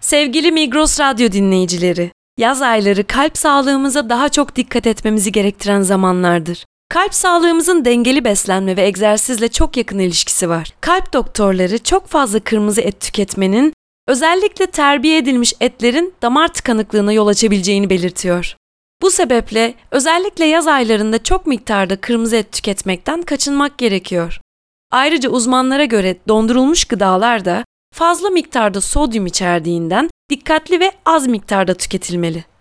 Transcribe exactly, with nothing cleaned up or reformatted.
Sevgili Migros Radyo dinleyicileri, yaz ayları kalp sağlığımıza daha çok dikkat etmemizi gerektiren zamanlardır. Kalp sağlığımızın dengeli beslenme ve egzersizle çok yakın ilişkisi var. Kalp doktorları çok fazla kırmızı et tüketmenin, özellikle terbiye edilmiş etlerin damar tıkanıklığına yol açabileceğini belirtiyor. Bu sebeple özellikle yaz aylarında çok miktarda kırmızı et tüketmekten kaçınmak gerekiyor. Ayrıca uzmanlara göre dondurulmuş gıdalar da fazla miktarda sodyum içerdiğinden dikkatli ve az miktarda tüketilmeli.